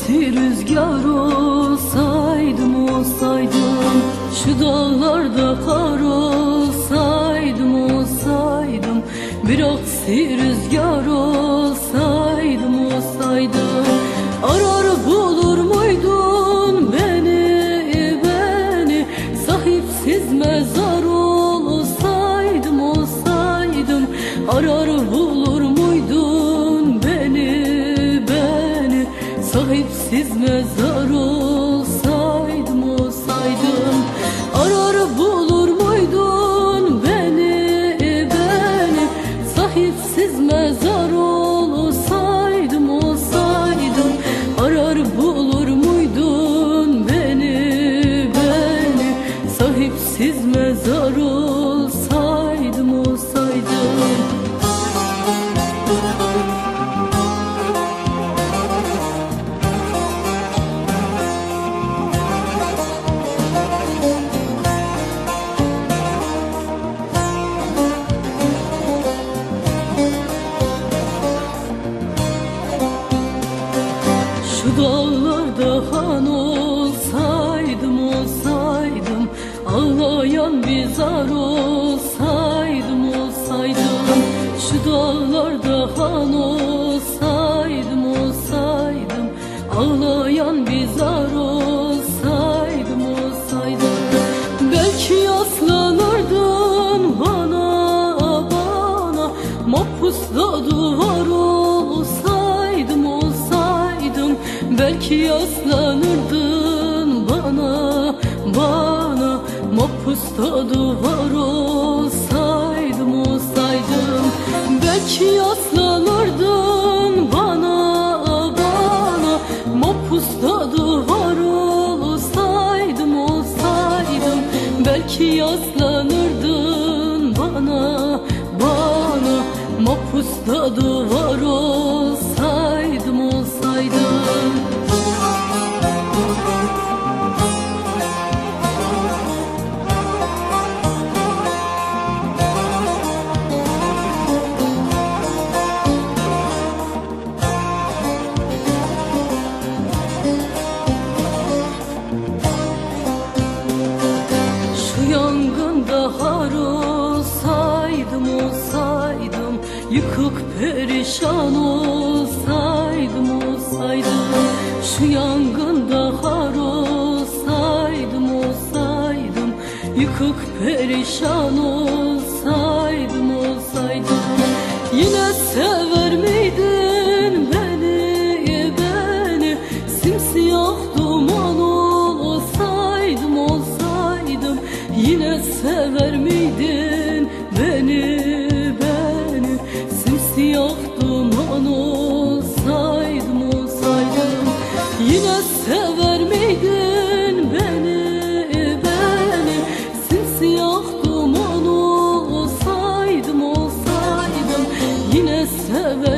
aksi rüzgar olsaydım, olsaydım, şu dağlarda kar olsaydım, olsaydım, bir aksi rüzgar olsaydım, olsaydım, arar bulur muydun beni, beni, sahipsiz mezar olsaydım, olsaydım, arar bulur muydun beni, beni, sahipsiz mezar olsaydım, olsaydım, arar bulur muydun beni, beni, sahipsiz mezar olsaydım, olsaydım, arar bulur muydun beni, beni, sahipsiz mezar olsaydım, olsaydım. Şu dağlarda han olsaydım, olsaydım, ağlayan bir zar olsaydım, olsaydım, şu dağlarda han olsaydım, olsaydım, ağlayan bir zar olsaydım, olsaydım, belki yaslanırdın bana, bana, mahpusta duvar olsaydım, olsaydım, belki yaslanırdın bana, bana, mahpusta duvar olsaydım, olsaydım, belki yaslanırdın bana, bana, mahpusta duvar olsaydım, olsaydım, belki yaslanırdın bana, bana, mahpusta duvar olsaydım, olsaydım. Şu yangında har olsaydım, olsaydım, yıkık perişan olsaydım, olsaydım, şu yangında har olsaydım, olsaydım, yıkık perişan olsaydım, olsaydım, yine sever miydin beni, beni, simsiyah duman olsaydım, olsaydım, yine sever miydin beni, beni, simsiyah duman olsaydım, olsaydım, yine sever miydin beni, beni, simsiyah duman olsaydım, olsaydım, yine sever